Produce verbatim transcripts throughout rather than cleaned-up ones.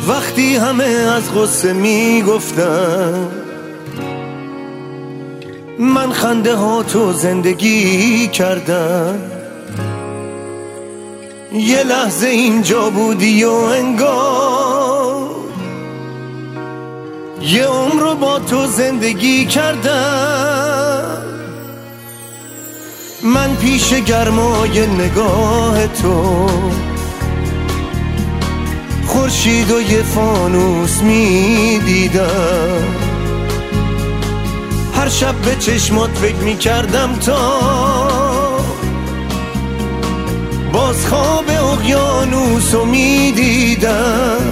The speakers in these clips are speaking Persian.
وقتی همه از غصه میگفتن من خنده ها تو زندگی کردم، یه لحظه اینجا بودی و انگار یه عمر رو با تو زندگی کردم. من پیش گرمای نگاه تو خورشید و یه فانوس می دیدم، هر شب به چشمات فکر می کردم تا باز خواب اقیانوس رو می دیدم.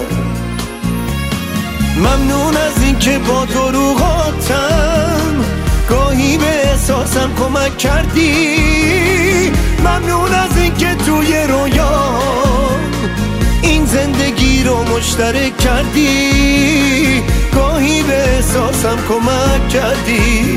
ممنون از این که با دروغاتم گاهی به احساسم کمک کردی، ممنون از این که توی رویام این زندگی رو مشترک کردی، گاهی به احساسم کمک کردی.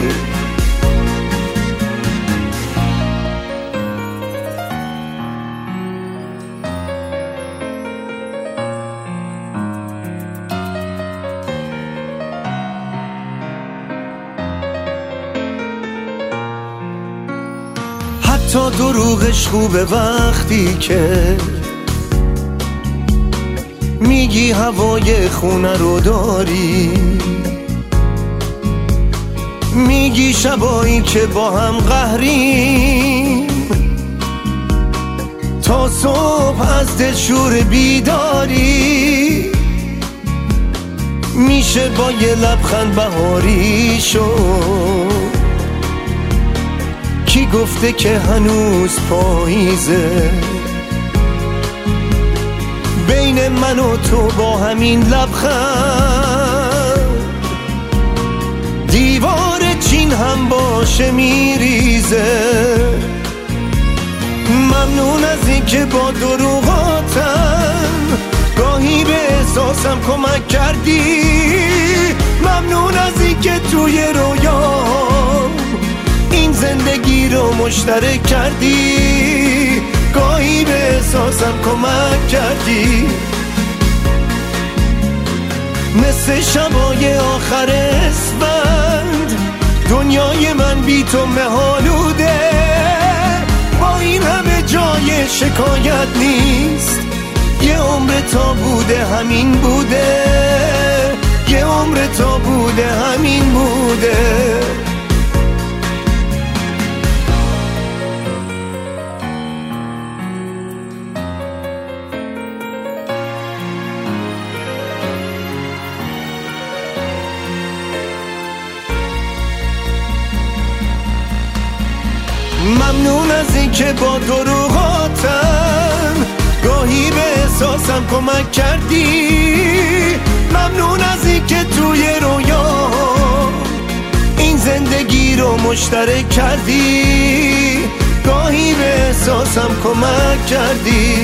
حتی دروغش خوبه وقتی که میگی هوای خونه رو داری، میگی شبایی که با هم قهریم تا صبح از دلشور بیداری، میشه با یه لبخند بهاری شد. کی گفته که هنوز پاییزه بین من و تو با همین لبخند دیوار چین هم باشه میریزه. ممنون از این که با دروغاتم گاهی به احساسم کمک کردی، ممنون از این که توی رویام این زندگی رو مشترک کردی، گاهی به احساسم کمک کردی. مثل شبای آخر اسفند دنیای من بی تو مه‌آلوده، با این همه جای شکایت نیست، یه عمر تا بوده همین بوده، یه عمر تا بوده همین بوده. ممنون از این که با دروغاتم گاهی به احساسم کمک کردی، ممنون از این که توی رویام این زندگی رو مشترک کردی، گاهی به احساسم کمک کردی.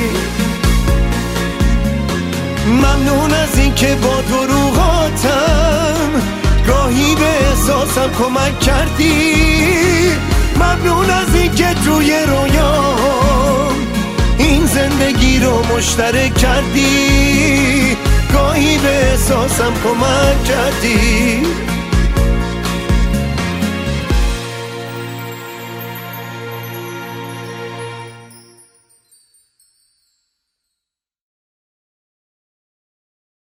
ممنون از این که با دروغاتم گاهی به احساسم کمک کردی، ممنون از این که توی رویام این زندگی رو مشترک کردی، گاهی به احساسم کمک کردی.